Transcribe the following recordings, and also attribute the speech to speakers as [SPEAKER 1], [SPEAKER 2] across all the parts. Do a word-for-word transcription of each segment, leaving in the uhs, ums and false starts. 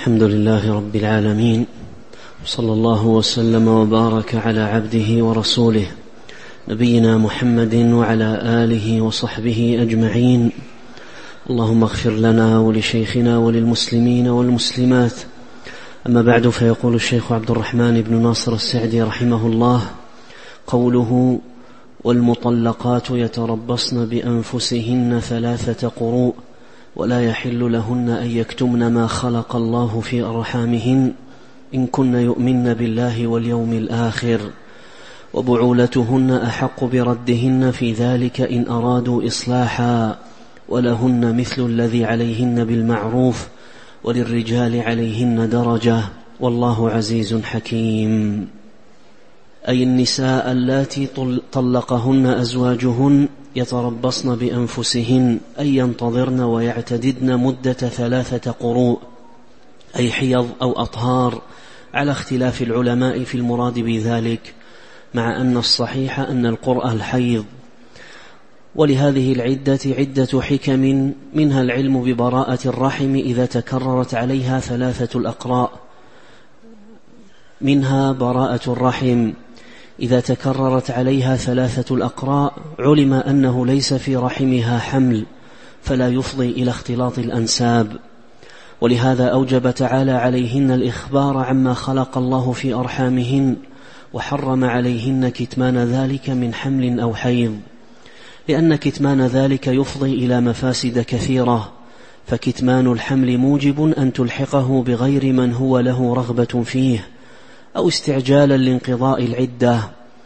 [SPEAKER 1] الحمد لله رب العالمين، صلى الله وسلم وبارك على عبده ورسوله نبينا محمد وعلى آله وصحبه أجمعين. اللهم اغفر لنا ولشيخنا وللمسلمين والمسلمات. أما بعد، فيقول الشيخ عبد الرحمن بن ناصر السعدي رحمه الله: قوله والمطلقات يتربصن بأنفسهن ثلاثة قروء ولا يحل لهن أن يكتمن ما خلق الله في أرحامهن إن كن يؤمن بالله واليوم الآخر، وبعولتهن أحق بردهن في ذلك إن أرادوا إصلاحا، ولهن مثل الذي عليهن بالمعروف وللرجال عليهن درجة، والله عزيز حكيم. أي النساء اللاتي طلقهن أزواجهن يتربصن بأنفسهن أي ينتظرن ويعتددن مدة ثلاثة قروء، أي حيض أو أطهار، على اختلاف العلماء في المراد بذلك، مع أن الصحيح أن القرء الحيض. ولهذه العدة عدة حكم، منها العلم ببراءة الرحم إذا تكررت عليها ثلاثة الأقراء، منها براءة الرحم إذا تكررت عليها ثلاثة الأقراء علم أنه ليس في رحمها حمل، فلا يفضي إلى اختلاط الأنساب. ولهذا أوجب تعالى عليهن الإخبار عما خلق الله في أرحامهن، وحرم عليهن كتمان ذلك من حمل أو حيض، لأن كتمان ذلك يفضي إلى مفاسد كثيرة، فكتمان الحمل موجب أن تلحقه بغير من هو له رغبة فيه، أو استعجالا لانقضاء العدة،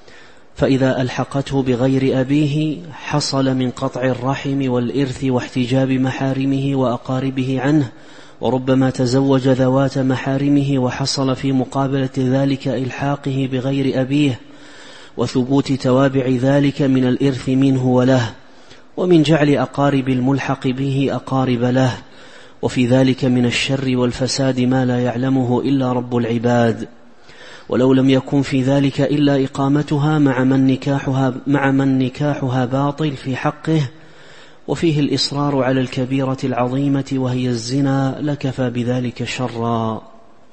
[SPEAKER 1] فإذا ألحقته بغير أبيه حصل من قطع الرحم والإرث واحتجاب محارمه وأقاربه عنه، وربما تزوج ذوات محارمه وحصل في مقابلة ذلك إلحاقه بغير أبيه، وثبوت توابع ذلك من الإرث منه وله، ومن جعل أقارب الملحق به أقارب له، وفي ذلك من الشر والفساد ما لا يعلمه إلا رب العباد. ولو لم يكن في ذلك إلا إقامتها مع من نكاحها, مع من نكاحها باطل في حقه، وفيه الإصرار على الكبيرة العظيمة وهي الزنا، لكفى بذلك شرا.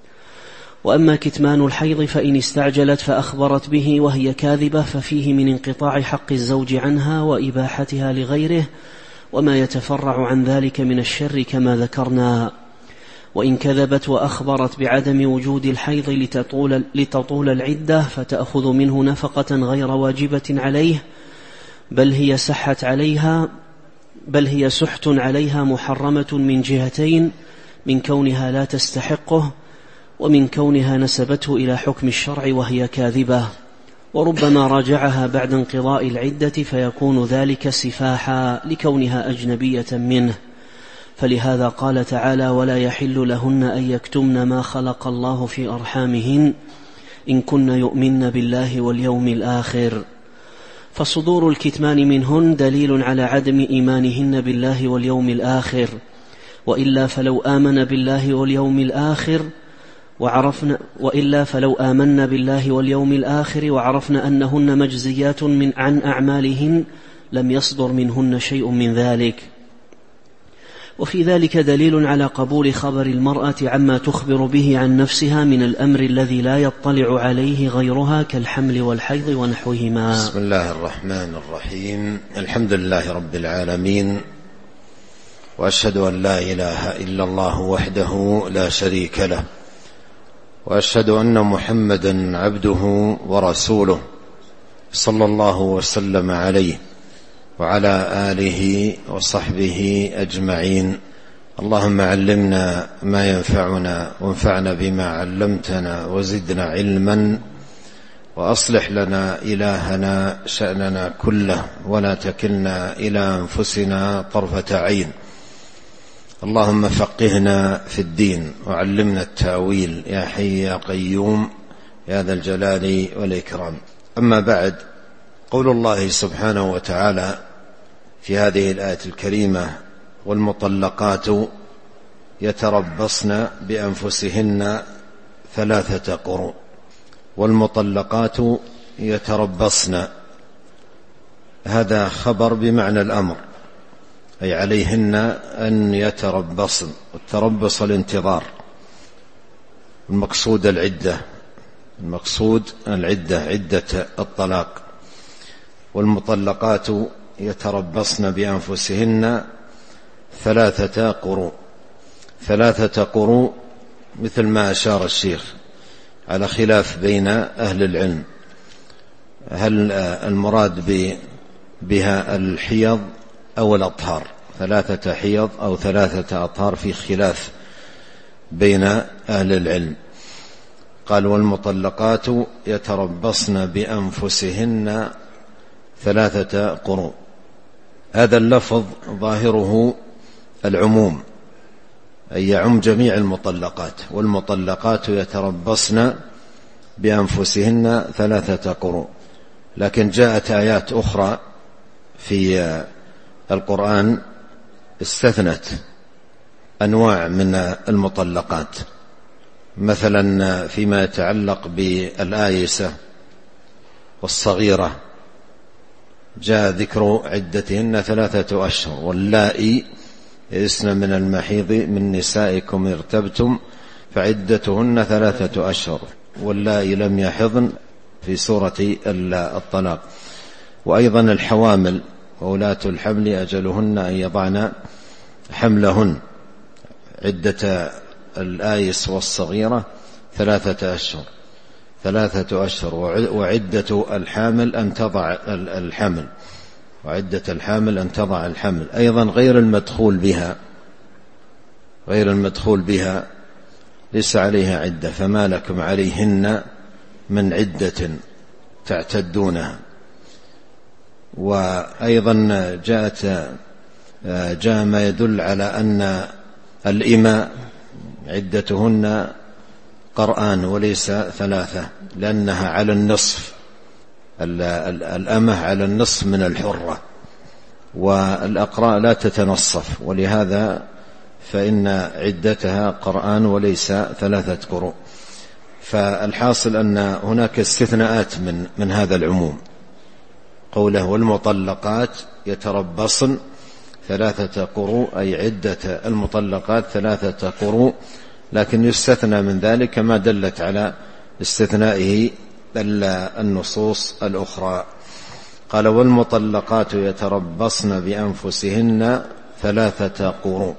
[SPEAKER 1] وأما كتمان الحيض فإن استعجلت فأخبرت به وهي كاذبة ففيه من انقطاع حق الزوج عنها وإباحتها لغيره، وما يتفرع عن ذلك من الشر كما ذكرنا. وإن كذبت وأخبرت بعدم وجود الحيض لتطول, لتطول العدة فتأخذ منه نفقة غير واجبة عليه، بل هي سحت عليها بل هي سحت عليها محرمة من جهتين: من كونها لا تستحقه، ومن كونها نسبته إلى حكم الشرع وهي كاذبة، وربما راجعها بعد انقضاء العدة فيكون ذلك سفاحا لكونها أجنبية منه. فلهذا قال تعالى: ولا يحل لهن أن يكتمن ما خلق الله في أرحامهن إن كن يؤمن بالله واليوم الآخر. فصدور الكتمان منهن دليل على عدم إيمانهن بالله واليوم الآخر، وإلا فلو آمن بالله واليوم الآخر وعرفنا وإلا فلو آمنا بالله واليوم الآخر وعرفنا أنهن مجزيات من عن أعمالهن لم يصدر منهن شيء من ذلك. وفي ذلك دليل على قبول خبر المرأة عما تخبر به عن نفسها من الأمر الذي لا يطلع عليه غيرها كالحمل والحيض ونحوهما.
[SPEAKER 2] بسم الله الرحمن الرحيم. الحمد لله رب العالمين، وأشهد أن لا إله إلا الله وحده لا شريك له، وأشهد أن محمدا عبده ورسوله صلى الله وسلم عليه وعلى آله وصحبه أجمعين. اللهم علمنا ما ينفعنا وانفعنا بما علمتنا وزدنا علما، وأصلح لنا إلهنا شأننا كله، ولا تكلنا إلى أنفسنا طرفة عين. اللهم فقهنا في الدين وعلمنا التأويل يا حي يا قيوم يا ذا الجلال والإكرام. أما بعد، قول الله سبحانه وتعالى في هذه الآية الكريمة: والمطلقات يتربصن بأنفسهن ثلاثة قروء. والمطلقات يتربصن، هذا خبر بمعنى الأمر، أي عليهن أن يتربصن، والتربص الانتظار، المقصود العدة المقصود العدة عدة الطلاق. والمطلقات يتربصن بأنفسهن ثلاثة قروء. ثلاثة قروء مثل ما أشار الشيخ، على خلاف بين أهل العلم، هل المراد بها الحيض أو الأطهار؟ ثلاثة حيض أو ثلاثة أطهار، في خلاف بين أهل العلم. قال والمطلقات يتربصن بأنفسهن ثلاثة قروء. هذا اللفظ ظاهره العموم، أي يعم جميع المطلقات. والمطلقات يتربصن بأنفسهن ثلاثة قروء، لكن جاءت آيات أخرى في القرآن استثنت أنواع من المطلقات، مثلا فيما يتعلق بالآيسة والصغيرة جاء ذكر عدتهن ثلاثة أشهر، واللائي يئسن من المحيض من نسائكم ارتبتم فعدتهن ثلاثة أشهر، واللائي لم يحضن في سورة الطلاق. وأيضا الحوامل وولاة الحمل أجلهن أن يضعن حملهن، عدة الآيس والصغيرة ثلاثة أشهر ثلاثة أشهر وعدة الحامل أن تضع الحمل وعدة الحامل أن تضع الحمل. أيضا غير المدخول بها غير المدخول بها ليس عليها عدة، فما لكم عليهن من عدة تعتدونها. وأيضا جاءت جاء ما يدل على أن الإماء عدتهن قرآن وليس ثلاثة، لأنها على النصف، الأمة على النصف من الحرة، والأقراء لا تتنصف، ولهذا فإن عدتها قرآن وليس ثلاثة قروء. فالحاصل أن هناك استثناءات من, من هذا العموم. قوله والمطلقات يتربصن ثلاثة قروء، أي عدة المطلقات ثلاثة قروء، لكن يستثنى من ذلك ما دلت على استثنائه النصوص الأخرى. قال والمطلقات يتربصن بأنفسهن ثلاثة قروء.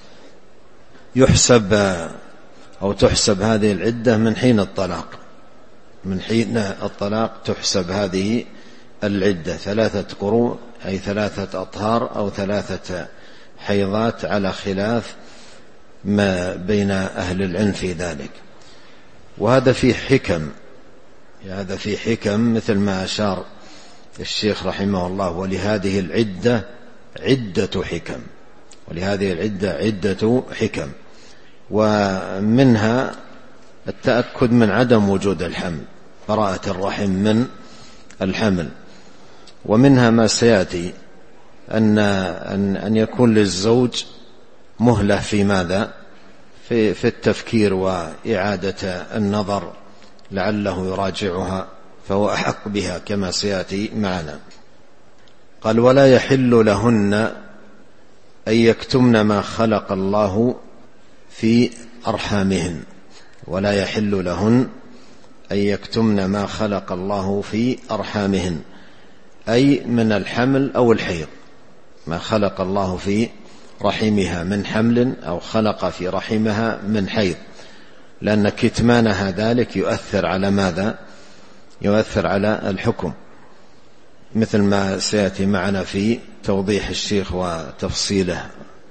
[SPEAKER 2] يحسب أو تحسب هذه العدة من حين الطلاق، من حين الطلاق تحسب هذه العدة ثلاثة قروء، أي ثلاثة أطهار أو ثلاثة حيضات، على خلاف ما بين أهل العلم في ذلك. وهذا في حكم هذا في حكم مثل ما أشار الشيخ رحمه الله، ولهذه العدة عدة حكم ولهذه العدة عدة حكم ومنها التأكد من عدم وجود الحمل، براءة الرحم من الحمل. ومنها ما سيأتي أن, أن, أن يكون للزوج مهلة في ماذا؟ في, في التفكير وإعادة النظر، لعله يراجعها فهو أحق بها كما سيأتي معنا. قال ولا يحل لهن أن يكتمن ما خلق الله في أرحامهن. ولا يحل لهن أن يكتمن ما خلق الله في أرحامهن، أي من الحمل أو الحيض، ما خلق الله في رحمها من حمل أو خلق في رحمها من حيض، لأن كتمانها ذلك يؤثر على ماذا؟ يؤثر على الحكم، مثل ما سيأتي معنا في توضيح الشيخ وتفصيله.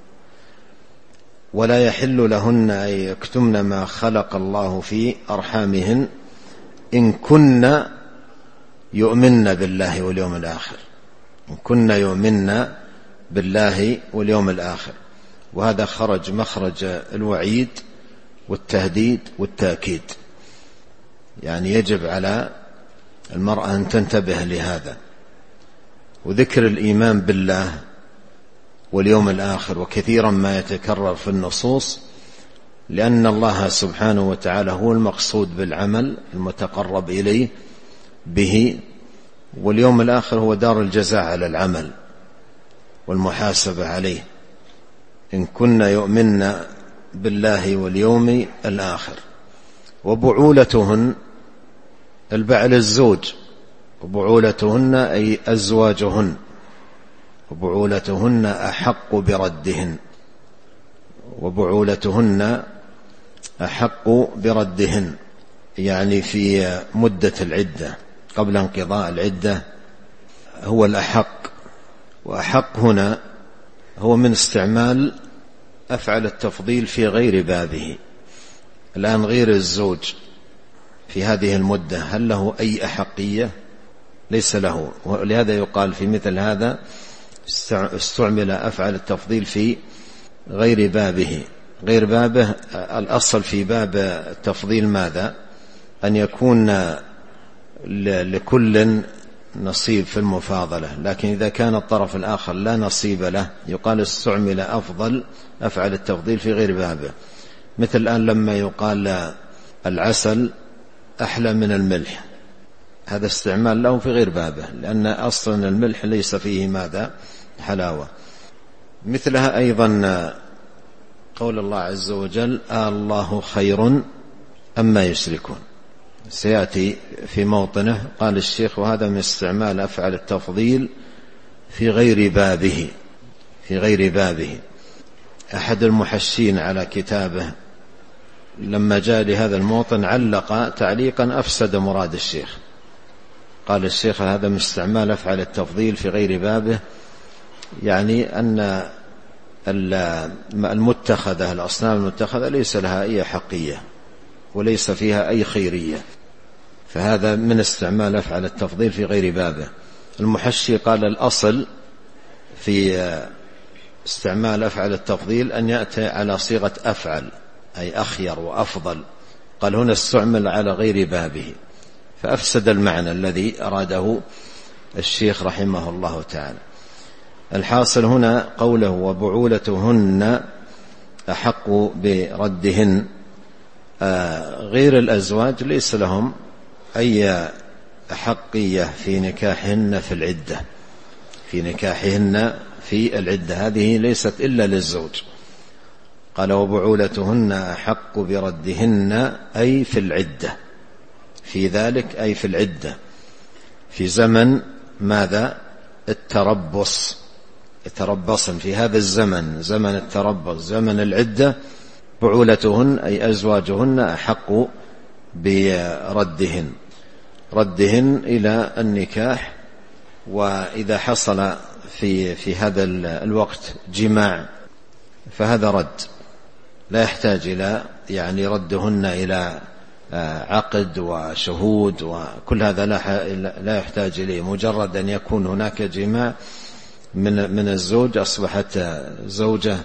[SPEAKER 2] ولا يحل لهن أن يكتمن ما خلق الله في أرحامهن إن كن يؤمن بالله واليوم الآخر إن كن يؤمن بالله واليوم الآخر. وهذا خرج مخرج الوعيد والتهديد والتأكيد، يعني يجب على المرأة أن تنتبه لهذا. وذكر الإيمان بالله واليوم الآخر وكثيرا ما يتكرر في النصوص، لأن الله سبحانه وتعالى هو المقصود بالعمل المتقرب إليه به، واليوم الآخر هو دار الجزاء على العمل والمحاسبة عليه. إن كنا يؤمن بالله واليوم الآخر. وبعولتهن البعل الزوج، وبعولتهن أي أزواجهن، وبعولتهن أحق بردهن، وبعولتهن أحق بردهن يعني في مدة العدة قبل انقضاء العدة هو الأحق. وأحق هنا هو من استعمال أفعل التفضيل في غير بابه. الآن غير الزوج في هذه المدة هل له أي أحقية؟ ليس له، ولهذا يقال في مثل هذا استعمل أفعل التفضيل في غير بابه. غير بابه الأصل في باب التفضيل ماذا؟ أن يكون لكل نصيب في المفاضلة، لكن إذا كان الطرف الآخر لا نصيب له يقال استعمل أفضل أفعل التفضيل في غير بابه. مثل الآن لما يقال العسل أحلى من الملح، هذا استعمال له في غير بابه، لأن أصلا الملح ليس فيه ماذا؟ حلاوة. مثلها أيضا قول الله عز وجل الله خير أما يشركون، سيأتي في موطنه. قال الشيخ وهذا من استعمال أفعل التفضيل في غير بابه في غير بابه. أحد المحشين على كتابه لما جاء لهذا الموطن علق تعليقا أفسد مراد الشيخ. قال الشيخ هذا من استعمال أفعل التفضيل في غير بابه، يعني أن المتخذة الأصنام المتخذة ليس لها أي حقية وليس فيها أي خيرية، فهذا من استعمال أفعل التفضيل في غير بابه. المحشي قال الأصل في استعمال أفعل التفضيل أن يأتي على صيغة أفعل أي أخير وأفضل، قال هنا استعمل على غير بابه فأفسد المعنى الذي أراده الشيخ رحمه الله تعالى. الحاصل هنا قوله وبعولتهن أحق بردهن، غير الأزواج ليس لهم أي أحقية في نكاحهن في العدة في نكاحهن في العدة هذه ليست إلا للزوج. قال وبعولتهن أحق بردهن أي في العدة، في ذلك أي في العدة في زمن ماذا؟ التربص، يتربصن في هذا الزمن، زمن التربص زمن العدة. بعولتهن أي أزواجهن أحق بردهن ردهن إلى النكاح. وإذا حصل في في هذا الوقت جماع فهذا رد، لا يحتاج إلى يعني ردهن إلى عقد وشهود وكل هذا لا يحتاج إليه، مجرد أن يكون هناك جماع من من الزوج أصبحت زوجة،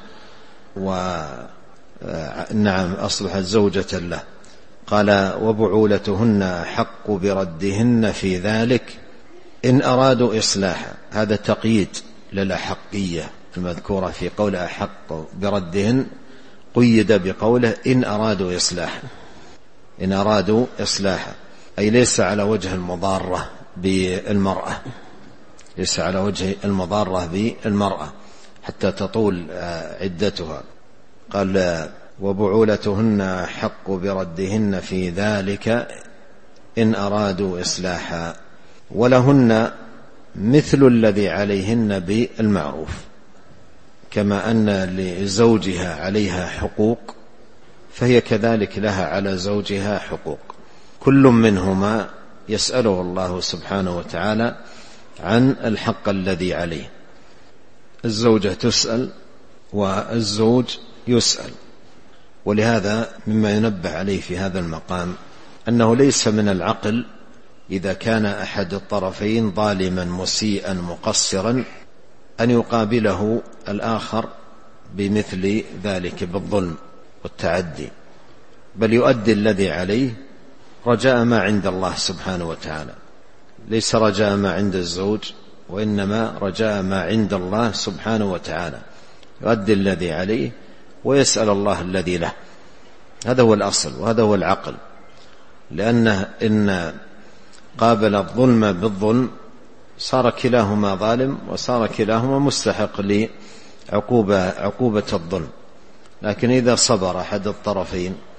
[SPEAKER 2] ونعم أصبحت زوجة له. قال وبعولتهن حق بردهن في ذلك إن أرادوا إصلاحا، هذا تقييد للأحقية المذكورة في قول أحق بردهن، قيد بقوله إن أرادوا إصلاحا إن أرادوا إصلاحا أي ليس على وجه المضارة بالمرأة ليس على وجه المضارة بالمرأة حتى تطول عدتها. قال وبعولتهن حق بردهن في ذلك إن أرادوا إصلاحا ولهن مثل الذي عليهن بالمعروف، كما أن لزوجها عليها حقوق فهي كذلك لها على زوجها حقوق، كل منهما يسأله الله سبحانه وتعالى عن الحق الذي عليه. الزوجة تسأل والزوج يسأل. ولهذا مما ينبه عليه في هذا المقام أنه ليس من العقل إذا كان أحد الطرفين ظالما مسيئا مقصرا أن يقابله الآخر بمثل ذلك بالظلم والتعدي، بل يؤدي الذي عليه رجاء ما عند الله سبحانه وتعالى، ليس رجاء ما عند الزوج وإنما رجاء ما عند الله سبحانه وتعالى، يؤدي الذي عليه ويسأل الله الذي له. هذا هو الأصل وهذا هو العقل، لأنه إن قابل الظلم بالظلم صار كلاهما ظالم وصار كلاهما مستحق لعقوبة عقوبة الظلم. لكن إذا صبر أحد الطرفين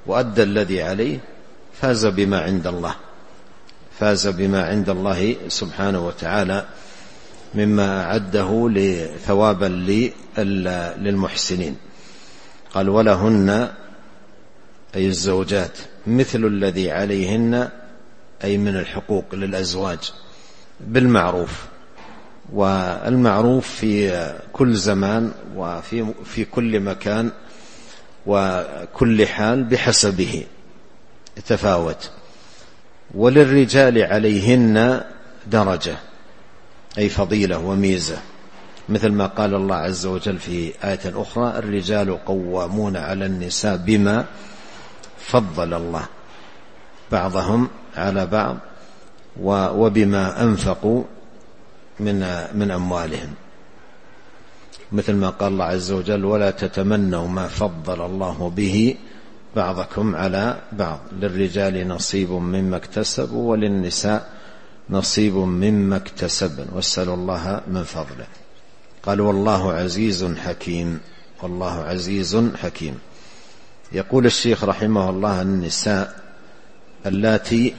[SPEAKER 2] وأدى الذي عليه فاز بما عند الله، فاز بما عند الله سبحانه وتعالى مما أعده ثوابا للمحسنين. قال ولهن أي الزوجات مثل الذي عليهن أي من الحقوق للأزواج بالمعروف، والمعروف في كل زمان وفي في كل مكان وكل حال بحسبه يتفاوت. وللرجال عليهن درجة أي فضيلة وميزة، مثل ما قال الله عز وجل في آية أخرى الرجال قوامون على النساء بما فضل الله بعضهم على بعض وبما أنفقوا من من أموالهم، مثل ما قال الله عز وجل ولا تتمنوا ما فضل الله به بعضكم على بعض للرجال نصيب مما اكتسبوا وللنساء نصيب مما اكتسبن واسألوا الله من فضله. قال والله عزيز حكيم، والله عزيز حكيم. يقول الشيخ رحمه الله النساء اللاتي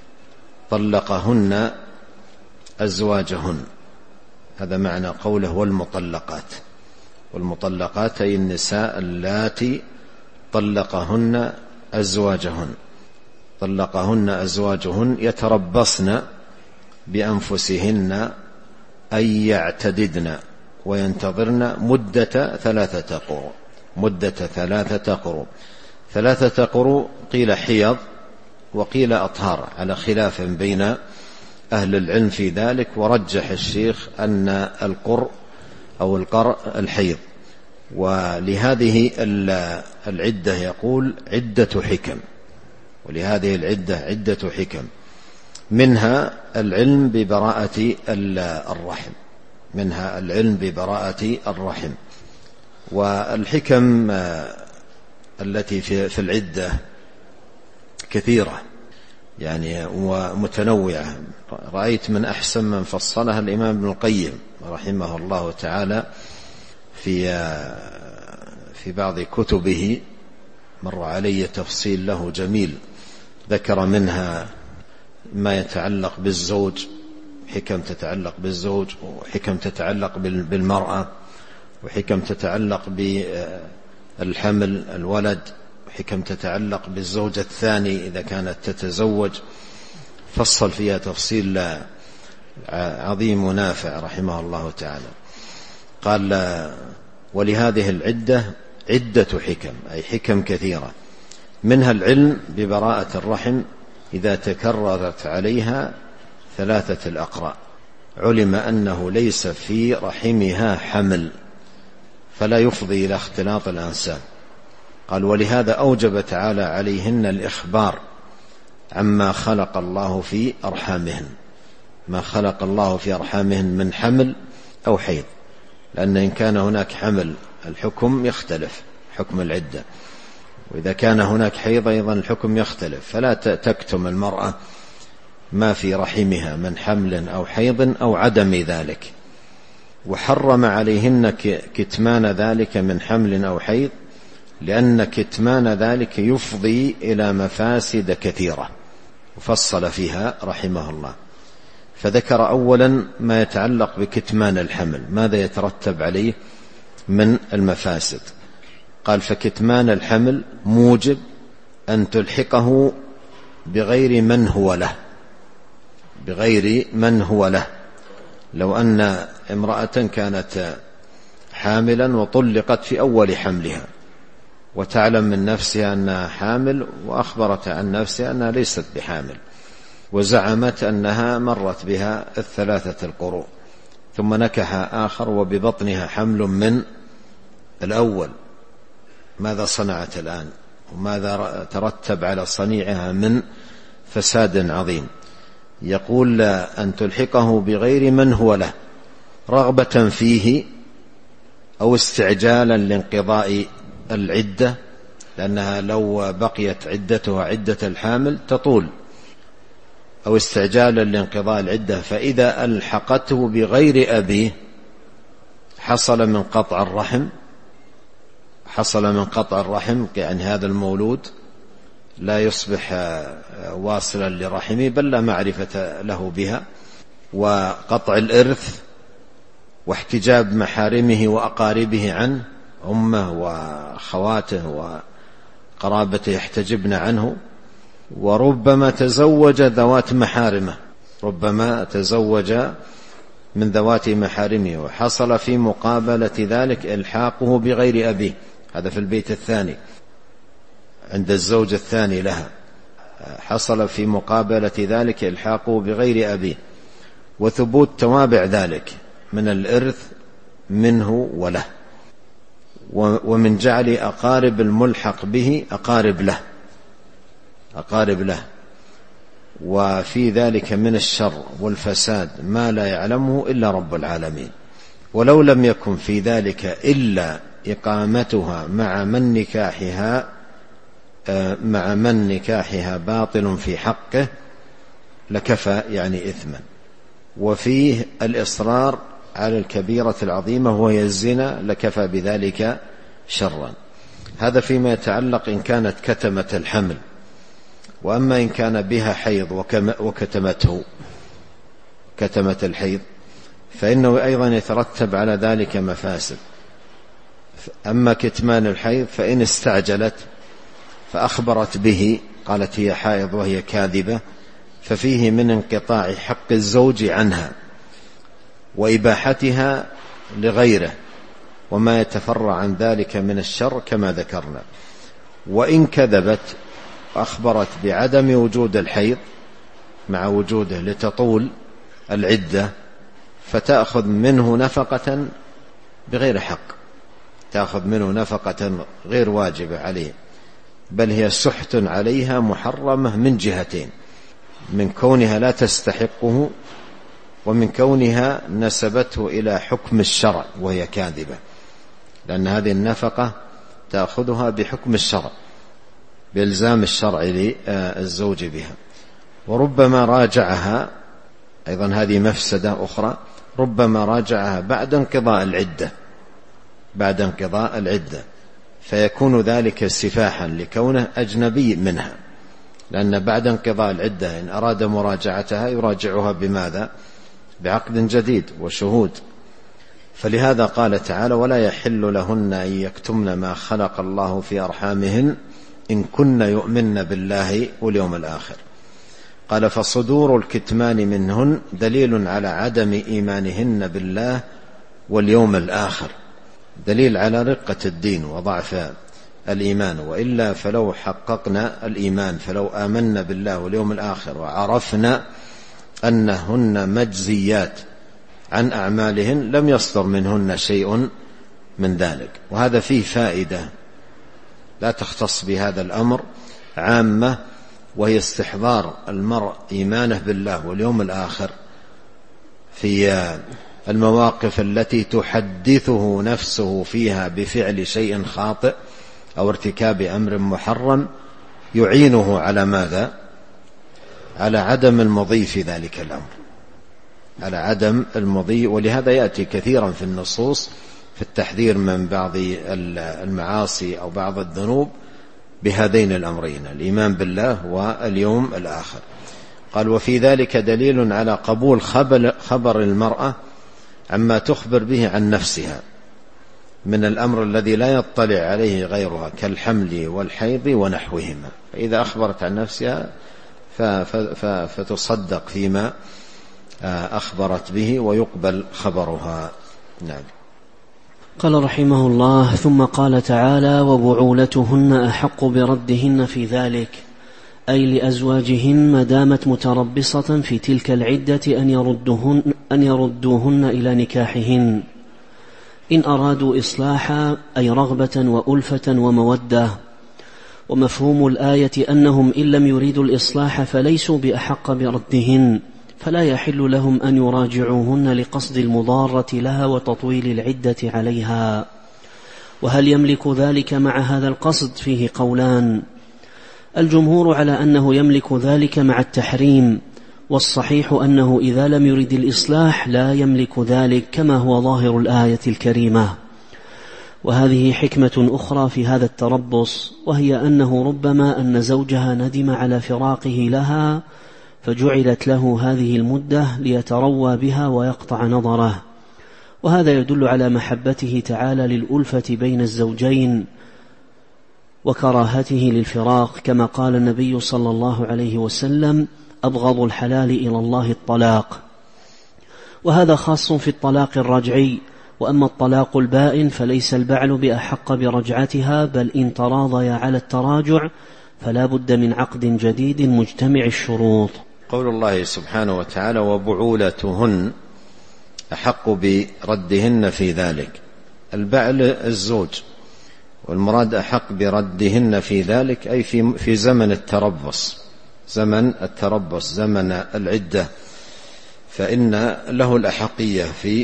[SPEAKER 2] طلقهن أزواجهن، هذا معنى قوله والمطلقات، والمطلقات أي النساء اللاتي طلقهن أزواجهن، طلقهن أزواجهن يتربصن بأنفسهن أن يعتددن وينتظرن مدة ثلاثة قروء، مدة ثلاثة قروء. ثلاثة قروء قيل حيض وقيل أطهار على خلاف بين أهل العلم في ذلك، ورجح الشيخ أن القرء أو القرء الحيض. ولهذه العدة يقول عدة حكم، ولهذه العدة عدة حكم، منها العلم ببراءة الرحم، منها العلم ببراءة الرحم. والحكم التي في العدة كثيرة يعني ومتنوعة. رأيت من أحسن من فصلها الإمام ابن القيم رحمه الله تعالى في في بعض كتبه، مر علي تفصيل له جميل، ذكر منها ما يتعلق بالزوج، حكم تتعلق بالزوج، وحكم تتعلق بالمرأة، وحكم تتعلق بالحمل الولد، وحكم تتعلق بالزوجة الثاني إذا كانت تتزوج، فصل فيها تفصيل عظيم ونافع رحمه الله تعالى. قال ولهذه العدة عدة حكم أي حكم كثيرة، منها العلم ببراءة الرحم إذا تكررت عليها ثلاثة الأقراء علم أنه ليس في رحمها حمل فلا يفضي إلى اختلاط الأنساب. قال ولهذا أوجب تعالى عليهن الإخبار عما خلق الله في أرحامهن، ما خلق الله في أرحامهن من حمل أو حيض، لأن إن كان هناك حمل الحكم يختلف، حكم العدة، وإذا كان هناك حيض أيضا الحكم يختلف، فلا تكتم المرأة ما في رحمها من حمل أو حيض أو عدم ذلك. وحرم عليهن كتمان ذلك من حمل أو حيض لأن كتمان ذلك يفضي إلى مفاسد كثيرة، وفصل فيها رحمه الله. فذكر أولا ما يتعلق بكتمان الحمل، ماذا يترتب عليه من المفاسد. قال فكتمان الحمل موجب أن تلحقه بغير من هو له، بغير من هو له. لو أن امرأة كانت حاملا وطلقت في أول حملها وتعلم من نفسها أنها حامل وأخبرت عن نفسها أنها ليست بحامل، وزعمت أنها مرت بها الثلاثة القروء، ثم نكح آخر وببطنها حمل من الأول، ماذا صنعت الآن؟ وماذا ترتب على صنيعها من فساد عظيم؟ يقول أن تلحقه بغير من هو له رغبة فيه أو استعجالا لانقضاء العدة، لأنها لو بقيت عدتها عدة الحامل تطول، أو استعجالا لانقضاء العدة، فإذا ألحقته بغير أبيه حصل من قطع الرحم، حصل من قطع الرحم يعني هذا المولود لا يصبح واصلا لرحمه بل لا معرفة له بها، وقطع الإرث واحتجاب محارمه وأقاربه عنه، أمه وخواته وقرابته يحتجبن عنه. وربما تزوج ذوات محارمه، ربما تزوج من ذوات محارمه وحصل في مقابلة ذلك إلحاقه بغير أبيه، هذا في البيت الثاني عند الزوج الثاني لها، حصل في مقابلة ذلك إلحاقه بغير أبيه، وثبوت توابع ذلك من الإرث منه وله، ومن جعل أقارب الملحق به أقارب له أقارب له وفي ذلك من الشر والفساد ما لا يعلمه إلا رب العالمين. ولو لم يكن في ذلك إلا إقامتها مع من نكاحها مع من نكاحها باطل في حقه لكفى يعني إثما. وفيه الإصرار على الكبيرة العظيمة وهي الزنا لكفى بذلك شرا. هذا فيما يتعلق إن كانت كتمة الحمل. وأما إن كان بها حيض وكتمته كتمة الحيض فإنه أيضا يترتب على ذلك مفاسد. أما كتمان الحيض فإن استعجلت فأخبرت به قالت هي حائض وهي كاذبة ففيه من انقطاع حق الزوج عنها وإباحتها لغيره وما يتفرع عن ذلك من الشر كما ذكرنا. وإن كذبت أخبرت بعدم وجود الحيض مع وجوده لتطول العدة فتأخذ منه نفقة بغير حق، تأخذ منه نفقة غير واجبة عليه، بل هي سحت عليها محرمة من جهتين: من كونها لا تستحقه، ومن كونها نسبته إلى حكم الشرع وهي كاذبة، لأن هذه النفقة تأخذها بحكم الشرع بإلزام الشرع للزوج بها. وربما راجعها أيضا، هذه مفسدة أخرى، ربما راجعها بعد انقضاء العدة بعد انقضاء العدة فيكون ذلك سفاحا لكونه أجنبي منها، لأن بعد انقضاء العدة إن أراد مراجعتها يراجعها بماذا؟ بعقد جديد وشهود. فلهذا قال تعالى: ولا يحل لهن أن يكتمن ما خلق الله في أرحامهن إن كن يؤمن بالله واليوم الآخر. قال: فصدور الكتمان منهن دليل على عدم إيمانهن بالله واليوم الآخر، دليل على رقة الدين وضعف الإيمان. وإلا فلو حققنا الإيمان، فلو آمنا بالله واليوم الآخر وعرفنا أنهن مجزيات عن أعمالهن لم يصدر منهن شيء من ذلك. وهذا فيه فائدة لا تختص بهذا الأمر عامة، وهي استحضار المرء إيمانه بالله واليوم الآخر في المواقف التي تحدثه نفسه فيها بفعل شيء خاطئ أو ارتكاب أمر محرم يعينه على ماذا؟ على عدم المضي في ذلك الأمر، على عدم المضي. ولهذا يأتي كثيرا في النصوص في التحذير من بعض المعاصي أو بعض الذنوب بهذين الأمرين: الإيمان بالله واليوم الآخر. قال: وفي ذلك دليل على قبول خبر المرأة عما تخبر به عن نفسها من الأمر الذي لا يطلع عليه غيرها كالحمل والحيض ونحوهما، فإذا أخبرت عن نفسها فتصدق فيما أخبرت به ويقبل خبرها. نعم.
[SPEAKER 1] قال رحمه الله: ثم قال تعالى: وبعولتهن أحق بردهن في ذلك، أي لأزواجهن ما دامت متربصة في تلك العدة أن يردوهن, أن يردوهن إلى نكاحهن إن أرادوا إصلاحا، أي رغبة وألفة ومودة. ومفهوم الآية أنهم إن لم يريدوا الإصلاح فليسوا بأحق بردهن، فلا يحل لهم أن يراجعوهن لقصد المضارة لها وتطويل العدة عليها. وهل يملك ذلك مع هذا القصد؟ فيه قولان: الجمهور على أنه يملك ذلك مع التحريم، والصحيح أنه إذا لم يرد الإصلاح لا يملك ذلك كما هو ظاهر الآية الكريمة. وهذه حكمة أخرى في هذا التربص، وهي أنه ربما أن زوجها ندم على فراقه لها فجعلت له هذه المدة ليتروى بها ويقطع نظره، وهذا يدل على محبته تعالى للألفة بين الزوجين وكراهته للفراق، كما قال النبي صلى الله عليه وسلم: أبغض الحلال إلى الله الطلاق. وهذا خاص في الطلاق الرجعي، وأما الطلاق البائن فليس البعل بأحق برجعتها، بل إن تراضيا على التراجع فلا بد من عقد جديد مجتمع الشروط.
[SPEAKER 2] قول الله سبحانه وتعالى: وبعولتهن أحق بردهن في ذلك. البعل الزوج، والمراد أحق بردهن في ذلك أي في في زمن التربص، زمن التربص زمن العدة، فإن له الأحقية في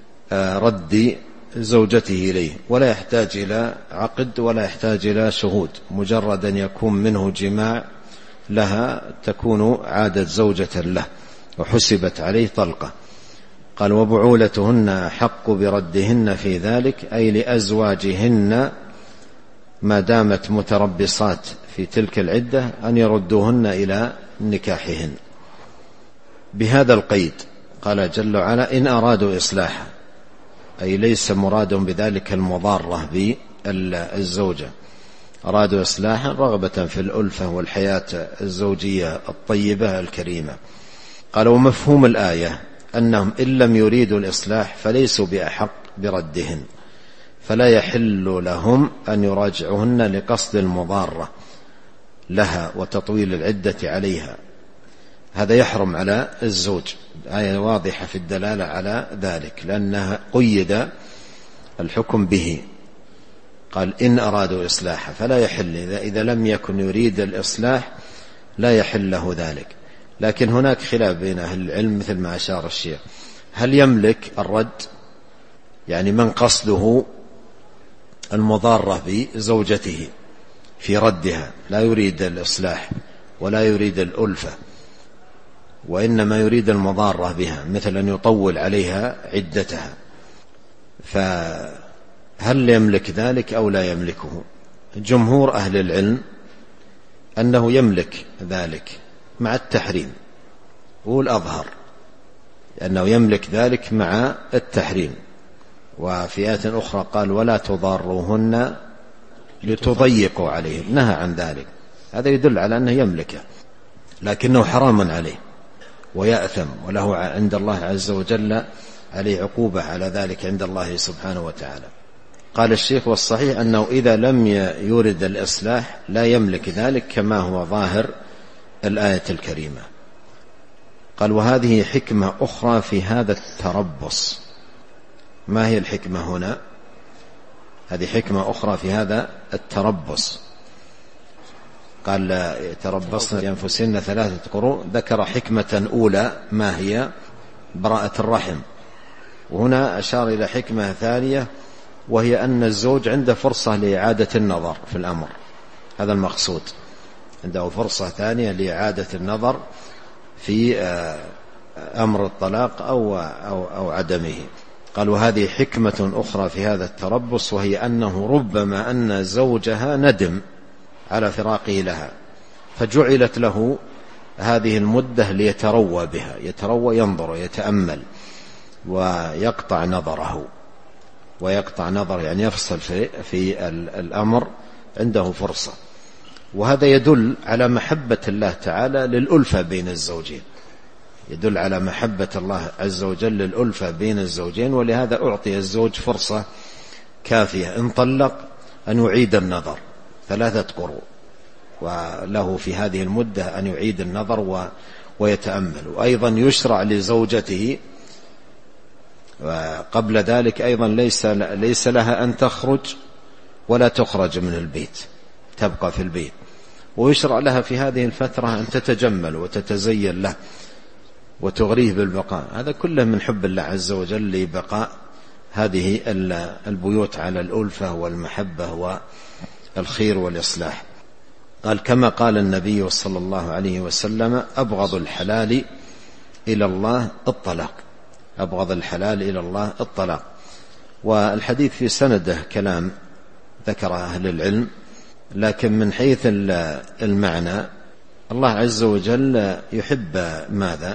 [SPEAKER 2] رد زوجته إليه، ولا يحتاج إلى عقد ولا يحتاج إلى شهود، مجرد أن يكون منه جماع لها تكون عادت زوجة له وحسبت عليه طلقة. قال: وبعولتهن حق بردهن في ذلك أي لأزواجهن ما دامت متربصات في تلك العدة أن يردوهن إلى نكاحهن. بهذا القيد قال جل وعلا: إن أرادوا إصلاحا، أي ليس مراد بذلك المضارة بالزوجة، أرادوا إصلاحا رغبة في الألفة والحياة الزوجية الطيبة الكريمة. قال: ومفهوم الآية أنهم إن لم يريدوا الإصلاح فليسوا بأحق بردهن، فلا يحل لهم أن يراجعوهن لقصد المضارة لها وتطويل العدة عليها، هذا يحرم على الزوج. آية واضحة في الدلالة على ذلك، لأنها قيد الحكم به. قال: إن أرادوا إصلاحا، فلا يحل إذا لم يكن يريد الإصلاح لا يحل له ذلك. لكن هناك خلاف بين أهل العلم مثل ما أشار الشيخ، هل يملك الرد؟ يعني من قصده المضارة بزوجته في ردها، لا يريد الإصلاح ولا يريد الألفة، وإنما يريد المضارة بها، مثل أن يطول عليها عدتها، فهل يملك ذلك أو لا يملكه؟ جمهور أهل العلم أنه يملك ذلك مع التحريم، والأظهر أنه يملك ذلك مع التحريم. وفي آية أخرى قال: ولا تضاروهن لتضيقوا عليهم، نهى عن ذلك. هذا يدل على أنه يملكه، لكنه حرام عليه ويأثم، وله عند الله عز وجل عليه عقوبة على ذلك عند الله سبحانه وتعالى. قال الشيخ: والصحيح أنه إذا لم يرد الإصلاح لا يملك ذلك كما هو ظاهر الآية الكريمة. قال: وهذه حكمة أخرى في هذا التربص. ما هي الحكمة هنا؟ هذه حكمة أخرى في هذا التربص. قال: يتربصن بأنفسهن ثلاثة قروء. ذكر حكمة أولى ما هي؟ براءة الرحم. وهنا أشار إلى حكمة ثانية، وهي أن الزوج عنده فرصة لإعادة النظر في الأمر، هذا المقصود، عنده فرصة ثانية لإعادة النظر في أمر الطلاق أو, أو, أو عدمه. قال: وهذه حكمة أخرى في هذا التربص، وهي أنه ربما أن زوجها ندم على فراقه لها، فجعلت له هذه المدة ليتروى بها، يتروى ينظر يتأمل ويقطع نظره، ويقطع نظر يعني يفصل في, في الأمر، عنده فرصة. وهذا يدل على محبة الله تعالى للألفة بين الزوجين، يدل على محبة الله عز وجل للألفة بين الزوجين. ولهذا أعطي الزوج فرصة كافية إن طلق أن يعيد النظر ثلاثة قروء، وله في هذه المدة أن يعيد النظر ويتأمل. وأيضا يشرع لزوجته وقبل ذلك أيضا ليس, ليس لها أن تخرج ولا تخرج من البيت، تبقى في البيت. ويشرع لها في هذه الفترة أن تتجمل وتتزين له وتغريه بالبقاء. هذا كله من حب الله عز وجل لبقاء هذه البيوت على الألفة والمحبة والخير والإصلاح. قال: كما قال النبي صلى الله عليه وسلم: أبغض الحلال إلى الله الطلاق، أبغض الحلال إلى الله الطلاق. والحديث في سنده كلام ذكر أهل العلم، لكن من حيث المعنى الله عز وجل يحب ماذا؟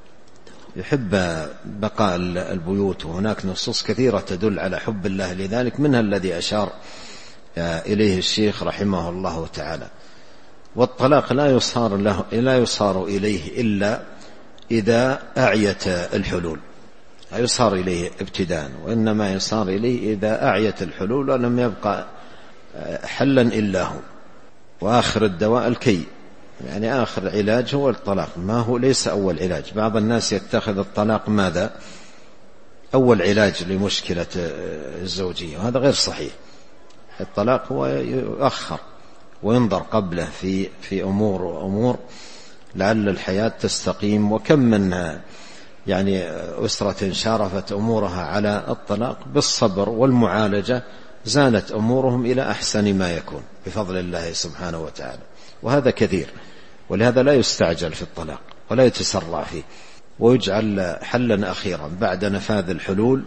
[SPEAKER 2] يحب بقاء البيوت، وهناك نصوص كثيرة تدل على حب الله لذلك، منها الذي أشار إليه الشيخ رحمه الله تعالى. والطلاق لا يصار له لا يصار إليه إلا إذا أعيت الحلول، لا يصار إليه ابتداء، وإنما يصار إليه إذا أعيت الحلول ولم يبقى حلا إلا هو. وآخر الدواء الكي، يعني آخر علاج هو الطلاق، ما هو ليس أول علاج. بعض الناس يتخذ الطلاق ماذا؟ أول علاج لمشكلة الزوجية، وهذا غير صحيح. الطلاق هو يؤخر وينظر قبله في في أمور وأمور لعل الحياة تستقيم. وكم من يعني أسرة شارفت أمورها على الطلاق بالصبر والمعالجة زالت أمورهم إلى أحسن ما يكون بفضل الله سبحانه وتعالى، وهذا كثير. ولهذا لا يستعجل في الطلاق ولا يتسرع فيه، ويجعل حلا أخيرا بعد نفاذ الحلول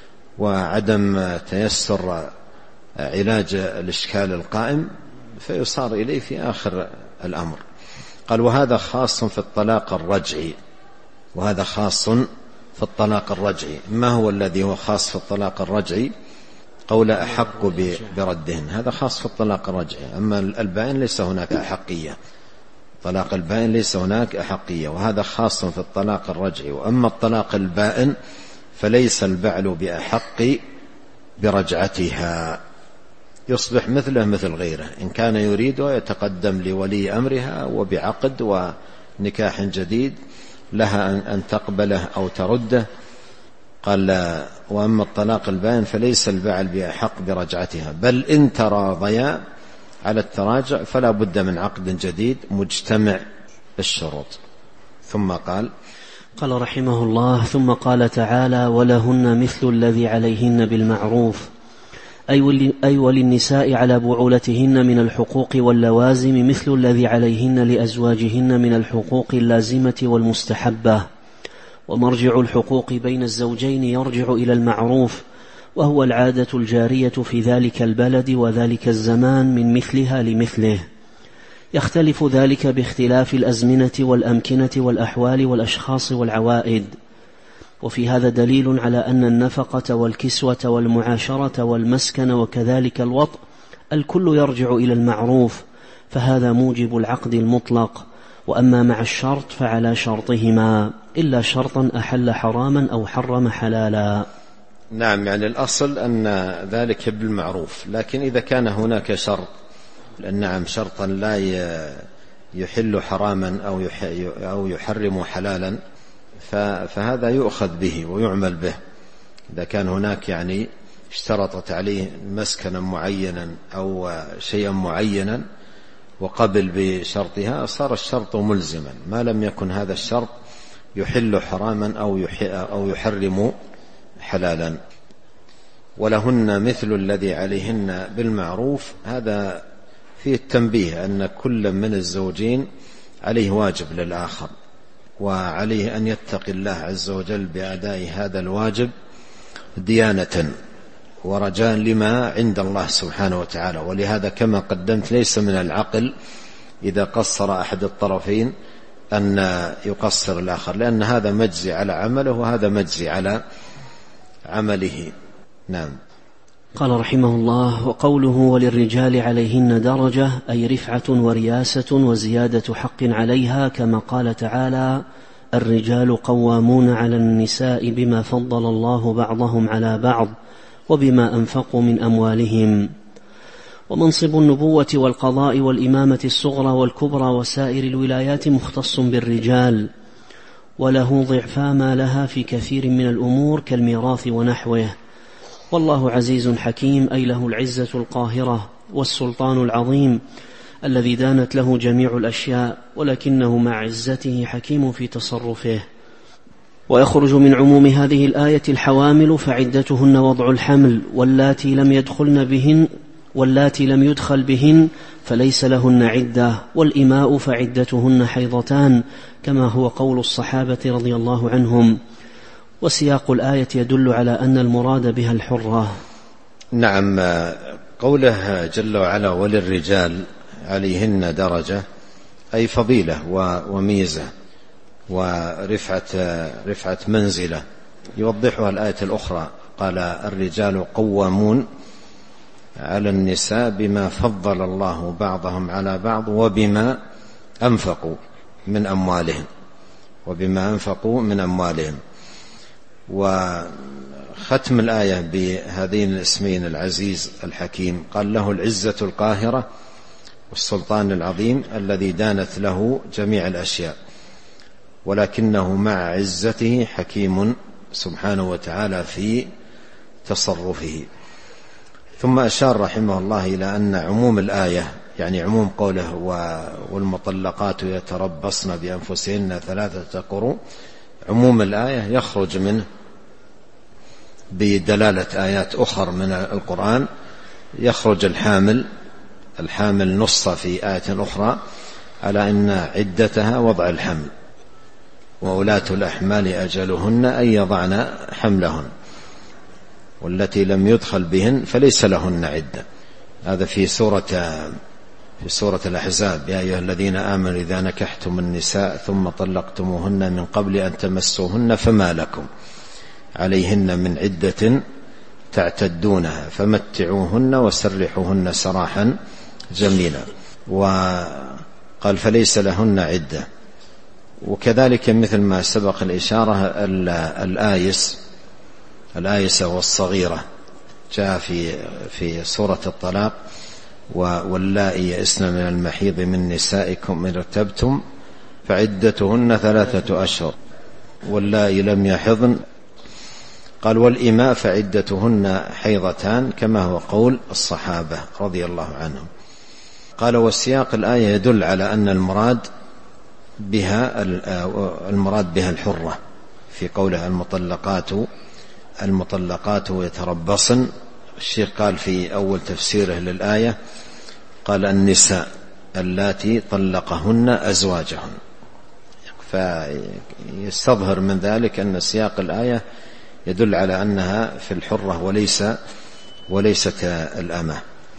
[SPEAKER 2] وعدم تيسر علاج الإشكال القائم، فيصار إليه في آخر الأمر. قال وهذا خاص في الطلاق الرجعي، وهذا خاص في الطلاق الرجعي. ما هو الذي هو خاص في الطلاق الرجعي؟ قول أحق بردهن، هذا خاص في الطلاق الرجعي. أما البائن ليس هناك أحقية، طلاق البائن ليس هناك أحقية، وهذا خاص في الطلاق الرجعي. وأما الطلاق البائن فليس البعل بأحق برجعتها، يصبح مثله مثل غيره، إن كان يريده يتقدم لولي أمرها وبعقد ونكاح جديد لها أن تقبله أو ترده. قال وأما الطلاق البائن فليس البعل بأحق برجعتها، بل إن تراضيا على التراجع فلا بد من عقد جديد مجتمع الشروط. ثم قال
[SPEAKER 1] قال رحمه الله: ثم قال تعالى: ولهن مثل الذي عليهن بالمعروف، أي وللنساء على بعولتهن من الحقوق واللوازم مثل الذي عليهن لأزواجهن من الحقوق اللازمة والمستحبة. ومرجع الحقوق بين الزوجين يرجع إلى المعروف، وهو العادة الجارية في ذلك البلد وذلك الزمان من مثلها لمثله، يختلف ذلك باختلاف الأزمنة والأمكنة والأحوال والأشخاص والعوائد. وفي هذا دليل على أن النفقة والكسوة والمعاشرة والمسكن وكذلك الوطء الكل يرجع إلى المعروف، فهذا موجب العقد المطلق. وأما مع الشرط فعلى شرطهما، إلا شرطا أحل حراما أو حرم حلالا.
[SPEAKER 2] نعم، يعني الأصل أن ذلك بالمعروف، لكن إذا كان هناك شرط، نعم شرطا لا يحل حراما أو يحرم حلالا، فهذا يؤخذ به ويعمل به. إذا كان هناك يعني اشترطت عليه مسكنا معينا أو شيئا معينا وقبل بشرطها صار الشرط ملزما، ما لم يكن هذا الشرط يحل حراما أو يحرم حلالا. ولهن مثل الذي عليهن بالمعروف، هذا فيه التنبيه أن كل من الزوجين عليه واجب للآخر، وعليه أن يتقي الله عز وجل بأداء هذا الواجب ديانة ورجاء لما عند الله سبحانه وتعالى. ولهذا كما قدمت ليس من العقل إذا قصر أحد الطرفين أن يقصر الآخر، لأن هذا مجزي على عمله وهذا مجزي على عمله. نعم.
[SPEAKER 1] قال رحمه الله: وقوله وللرجال عليهن درجة، أي رفعة ورياسة وزيادة حق عليها، كما قال تعالى: الرجال قوامون على النساء بما فضل الله بعضهم على بعض وبما أنفقوا من أموالهم. ومنصب النبوة والقضاء والإمامة الصغرى والكبرى وسائر الولايات مختص بالرجال، وله ضعفا ما لها في كثير من الأمور كالميراث ونحوه. والله عزيز حكيم، أي له العزة القاهرة والسلطان العظيم الذي دانت له جميع الأشياء، ولكنه مع عزته حكيم في تصرفه. ويخرج من عموم هذه الآية الحوامل، فعدتهن وضع الحمل، واللاتي لم يدخلن بهن واللاتي لم يدخل بهن فليس لهن عدة، والإماء فعدتهن حيضتان، كما هو قول الصحابة رضي الله عنهم. وسياق الآية يدل على أن المراد بها الحرة.
[SPEAKER 2] نعم، قوله جل وعلا وللرجال عليهن درجة أي فضيلة وميزة ورفعة رفعة منزلة، يوضحها الآية الأخرى قال الرجال قوامون على النساء بما فضل الله بعضهم على بعض وبما أنفقوا من أموالهم وبما أنفقوا من أموالهم. وختم الآية بهذين الاسمين العزيز الحكيم، قال له العزة القاهرة والسلطان العظيم الذي دانت له جميع الأشياء، ولكنه مع عزته حكيم سبحانه وتعالى في تصرفه. ثم أشار رحمه الله إلى أن عموم الآية يعني عموم قوله والمطلقات يتربصن بأنفسهن ثلاثة قروء، عموم الآية يخرج منه بدلالة آيات أخر من القرآن، يخرج الحامل الحامل نص في آية أخرى على أن عدتها وضع الحمل، وأولاة الأحمال أجلهن أن يضعن حملهن، والتي لم يدخل بهن فليس لهن عدة. هذا في سورة في سورة الأحزاب، يا أيها الذين آمنوا إذا نكحتم النساء ثم طلقتموهن من قبل أن تمسوهن فما لكم عليهن من عدة تعتدونها فمتعوهن وسرحوهن سراحا جميلا. وقال فليس لهن عدة. وكذلك مثل ما سبق الإشارة الآيس الآيسة والصغيرة جاء في في سورة الطلاق واللائي يئسن من المحيض من نسائكم إن ارتبتم فعدتهن ثلاثة أشهر واللائي لم يحضن. قال والإماء فعدتهن حيضتان كما هو قول الصحابة رضي الله عنهم. قال والسياق الآية يدل على أن المراد بها المراد بها الحرة في قولها المطلقات المطلقات يتربصن. الشيخ قال في أول تفسيره للآية قال النساء اللاتي طلقهن أزواجهن، فيستظهر من ذلك أن سياق الآية يدل على أنها في الحرة وليس وليست الأمة.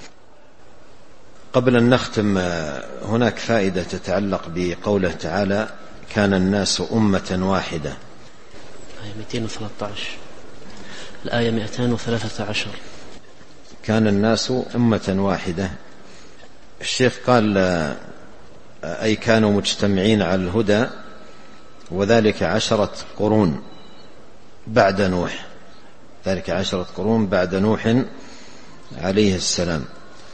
[SPEAKER 2] قبل أن نختم هناك فائدة تتعلق بقوله تعالى كان الناس أمة واحدة،
[SPEAKER 1] آية مئتين وثلاثة عشر الآية مئتين وثلاثة عشر.
[SPEAKER 2] كان الناس أمة واحدة. الشيخ قال أي كانوا مجتمعين على الهدى، وذلك عشرة قرون بعد نوح، ذلك عشرة قرون بعد نوح عليه السلام.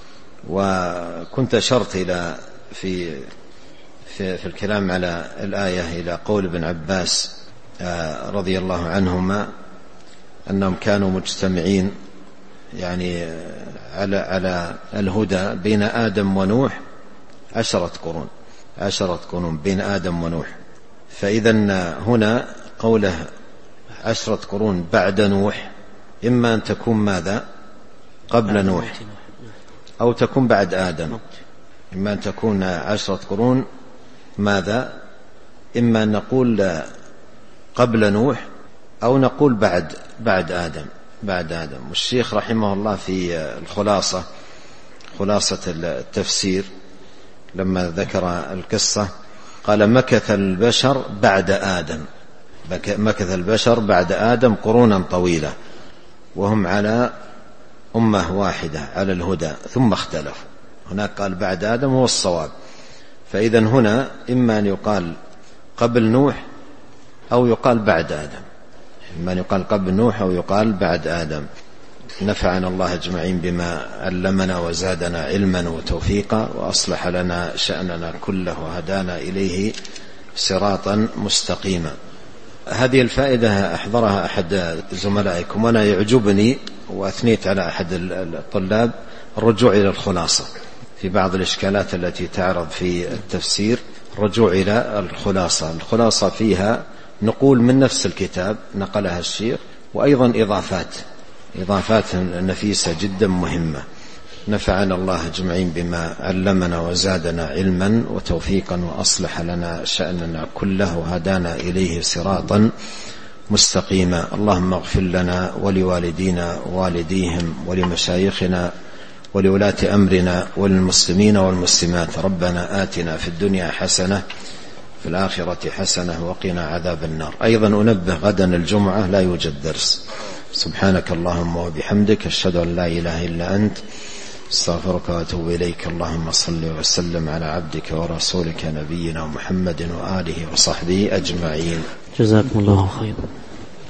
[SPEAKER 2] وكنت أشرت إلى في في, في الكلام على الآية إلى قول ابن عباس رضي الله عنهما أنهم كانوا مجتمعين يعني على على الهدى بين آدم ونوح عشرة قرون عشرة قرون بين آدم ونوح. فإذا هنا قوله عشرة قرون بعد نوح إما أن تكون ماذا قبل نوح أو تكون بعد آدم، إما أن تكون عشرة قرون ماذا إما أن نقول قبل نوح أو نقول بعد بعد آدم بعد آدم. والشيخ رحمه الله في الخلاصة خلاصة التفسير لما ذكر القصة قال مكث البشر بعد آدم مكث البشر بعد آدم قرونا طويلة وهم على أمة واحدة على الهدى ثم اختلفوا. هناك قال بعد آدم هو الصواب. فإذا هنا إما أن يقال قبل نوح أو يقال بعد آدم، إما أن يقال قبل نوح أو يقال بعد آدم. نفعنا الله أجمعين بما علمنا وزادنا علما وتوفيقا وأصلح لنا شأننا كله وهدانا إليه صراطا مستقيما. هذه الفائدة أحضرها أحد زملائكم، وأنا يعجبني وأثنيت على أحد الطلاب الرجوع إلى الخلاصة في بعض الإشكالات التي تعرض في التفسير، الرجوع إلى الخلاصة. الخلاصة فيها نقول من نفس الكتاب نقلها الشيخ، وأيضا إضافات إضافات نفيسة جدا مهمة. نفعنا الله أجمعين بما علمنا وزادنا علما وتوفيقا وأصلح لنا شأننا كله وهدانا إليه صراطا مستقيمة. اللهم اغفر لنا ولوالدينا ووالديهم ولمشايخنا ولولاة أمرنا وللمسلمين والمسلمات. ربنا آتنا في الدنيا حسنة في الآخرة حسنة وقنا عذاب النار. أيضا أنبه غدا الجمعة لا يوجد درس. سبحانك اللهم وبحمدك أشهد أن لا إله إلا أنت استغفرك وأتوب إليك. اللهم صل وسلم على عبدك ورسولك نبينا محمد وآله وصحبه أجمعين.
[SPEAKER 1] جزاكم الله خيرا.